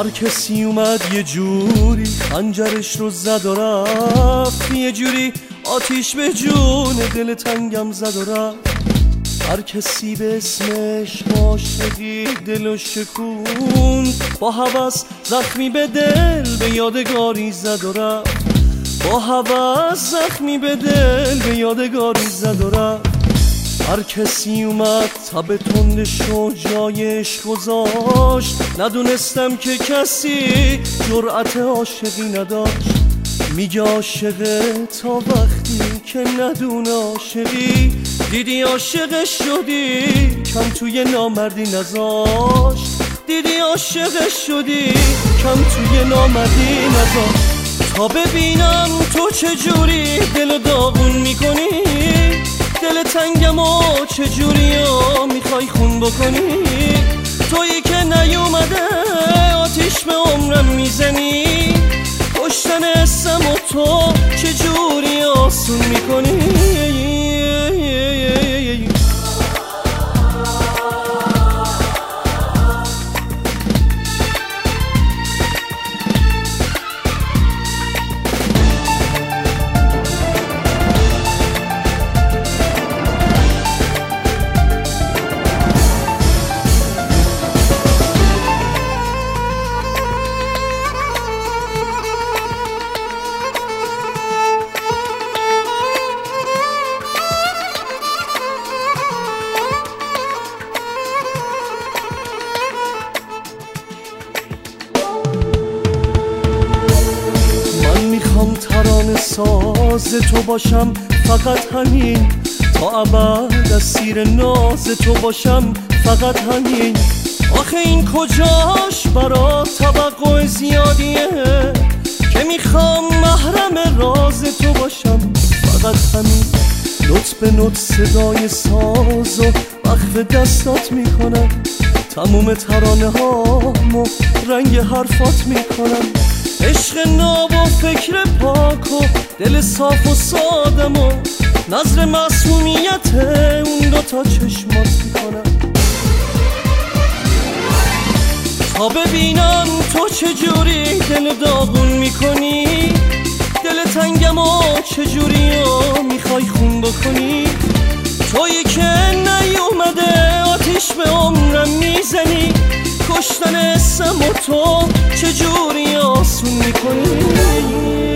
هر کسی اومد یه جوری خنجرش رو زد و رفت، یه جوری آتیش به جون دل تنگم زد و رفت. هر کسی به اسمش عاشقی دلو شکون، با هوس زخمی به دل به یادگاری زد و رفت. با هوس زخمی به دل به یادگاری زد و رفت. هر کسی اومد تب تندشو جای عشق گذاشت، ندونستم که کسی جرأت عاشقی نداشت. میگه عاشقه تا وقتی که ندونه عاشقی، دیدی عاشقش شدی کم توی نامردی نذاشت. دیدی عاشقش شدی کم توی نامردی نذاشت. تا ببینم تو چجوری دل داغون میکنی، دل تنگمو چجوری میخوای خون بکنی. تویی که نیومده آتیش به عمرم میزنی، کشتن اسم و تو چجوری آسون میکنی. ترانه ساز تو باشم فقط همین، تا ابد اسیر ناز تو باشم فقط همین. آخه این کجاش برات توقع زیادیه که میخوام محرم راز تو باشم فقط همین. نوت به نوت صدای ساز و وقف دستات میکنم، تموم ترانه هامو رنگ حرفات میکنم. عشق ناب و فکر پاک و دل صاف و سادم و نظر معصومیت اون دوتا چشمات میکنم. تا ببینم تو چجوری دل داغون میکنی، دل تنگم و چجوری میخوای خون بکنی. تویی که نیومده آتیش به عمرم میزنی، کشتن اسم و تو چجوری آسون میکنی.